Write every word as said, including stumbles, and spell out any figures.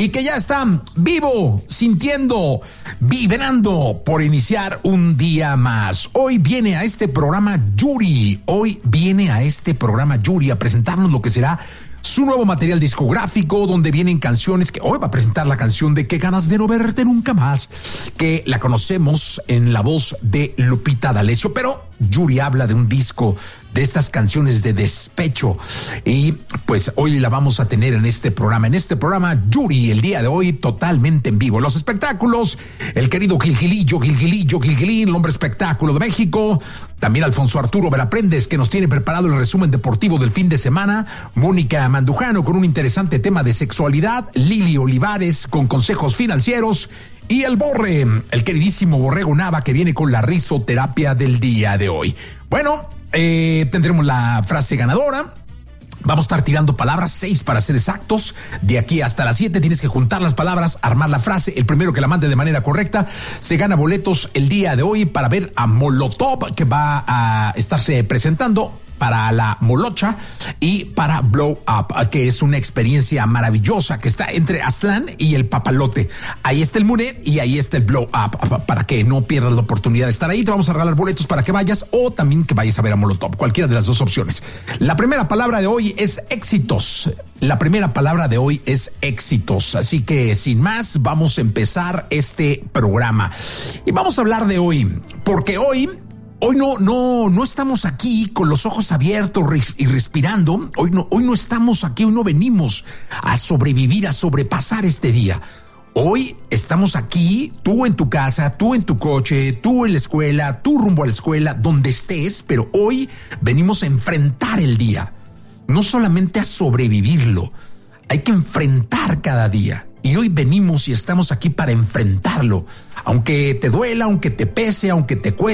y que ya está vivo, sintiendo, vibrando por iniciar un día más. Hoy viene a este programa Yuri, hoy viene a este programa Yuri a presentarnos lo que será su nuevo material discográfico, donde vienen canciones que hoy va a presentar la canción de Qué ganas de no verte nunca más, que la conocemos en la voz de Lupita D'Alessio, pero Yuri habla de un disco de estas canciones de despecho y pues hoy la vamos a tener en este programa, en este programa Yuri, el día de hoy totalmente en vivo. Los espectáculos, el querido Gilgilillo, Gilgilillo, Gilgilín, el hombre espectáculo de México, también Alfonso Arturo Veraprendes, que nos tiene preparado el resumen deportivo del fin de semana, Mónica Mandujano con un interesante tema de sexualidad, Lili Olivares con consejos financieros, y el Borre, el queridísimo Borrego Nava, que viene con la risoterapia del día de hoy. Bueno, eh, tendremos la frase ganadora. Vamos a estar tirando palabras, seis para ser exactos. De aquí hasta las siete tienes que juntar las palabras, armar la frase. El primero que la mande de manera correcta se gana boletos el día de hoy para ver a Molotov, que va a estarse presentando para la Molocha y para Blow Up, que es una experiencia maravillosa que está entre Aztlán y el Papalote. Ahí está el Munet y ahí está el Blow Up, para que no pierdas la oportunidad de estar ahí. Te vamos a regalar boletos para que vayas o también que vayas a ver a Molotov, cualquiera de las dos opciones. La primera palabra de hoy es éxitos. La primera palabra de hoy es éxitos. Así que sin más, vamos a empezar este programa. Y vamos a hablar de hoy, porque hoy Hoy no, no, no estamos aquí con los ojos abiertos y respirando. Hoy no, hoy no estamos aquí, hoy no venimos a sobrevivir, a sobrepasar este día. Hoy estamos aquí, tú en tu casa, tú en tu coche, tú en la escuela, tú rumbo a la escuela, donde estés, pero hoy venimos a enfrentar el día. No solamente a sobrevivirlo, hay que enfrentar cada día. Y hoy venimos y estamos aquí para enfrentarlo. Aunque te duela, aunque te pese, aunque te cueste.